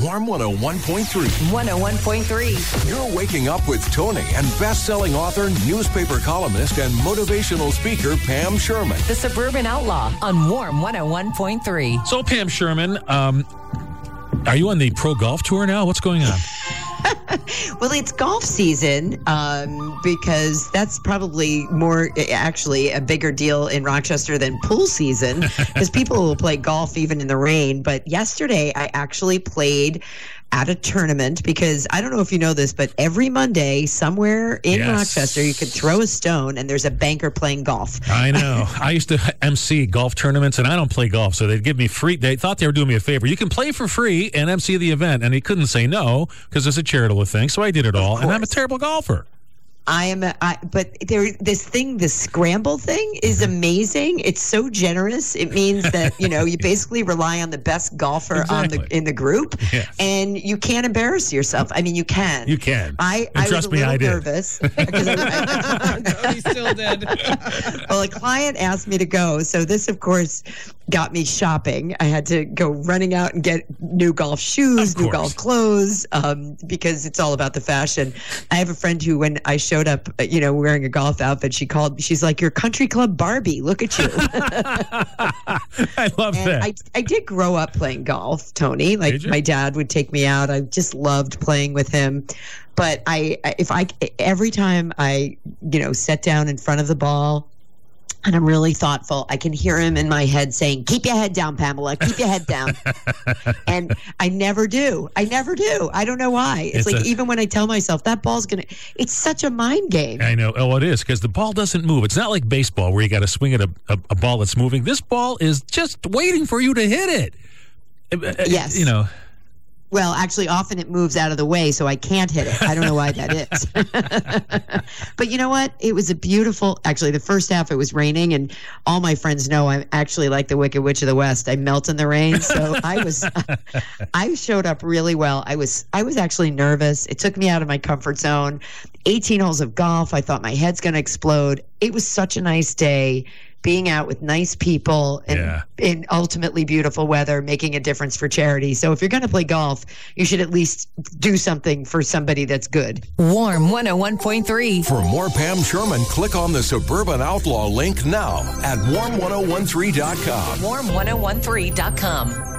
Warm 101.3. 101.3. You're waking up with Tony and best-selling author, newspaper columnist, and motivational speaker Pam Sherman. The Suburban Outlaw on Warm 101.3. So, Pam Sherman, are you on the pro golf tour now? What's going on? Well, it's golf season because that's probably actually a bigger deal in Rochester than pool season because people will play golf even in the rain. But yesterday I actually played at a tournament because I don't know if you know this, but every Monday somewhere in Rochester you could throw a stone and there's a banker playing golf. I know. I used to MC golf tournaments and I don't play golf, so they'd give me free. They thought they were doing me a favor. You can play for free and MC the event, and he couldn't say no because it's a charitable thing. So I did it all, and I'm a terrible golfer. But the scramble thing is amazing. It's so generous. It means that, you basically rely on the best golfer in the group, and you can't embarrass yourself. I mean, you can. You can. I was a little nervous. Because he still did. Well, a client asked me to go, so this, of course, got me shopping. I had to go running out and get new golf shoes, new golf clothes, because it's all about the fashion. I have a friend who, when I showed up, wearing a golf outfit, she's like, "You're country club Barbie. Look at you." I love that. I did grow up playing golf, Tony. Like, my dad would take me out. I just loved playing with him. But every time I, sat down in front of the ball, and I'm really thoughtful, I can hear him in my head saying, "Keep your head down, Pamela. Keep your head down." And I never do. I don't know why. It's like, even when I tell myself that ball's it's such a mind game. I know. Oh, it is, because the ball doesn't move. It's not like baseball where you got to swing at a ball that's moving. This ball is just waiting for you to hit it. Yes. Well, actually, often it moves out of the way, so I can't hit it. I don't know why that is. But you know what? It was actually, the first half it was raining, and all my friends know I'm actually like the Wicked Witch of the West. I melt in the rain, so I showed up really well. I was actually nervous. It took me out of my comfort zone. 18 holes of golf. I thought my head's going to explode. It was such a nice day. Being out with nice people and in ultimately beautiful weather, making a difference for charity. So if you're going to play golf, you should at least do something for somebody that's good. Warm 101.3. For more Pam Sherman, click on the Suburban Outlaw link now at warm1013.com. Warm1013.com.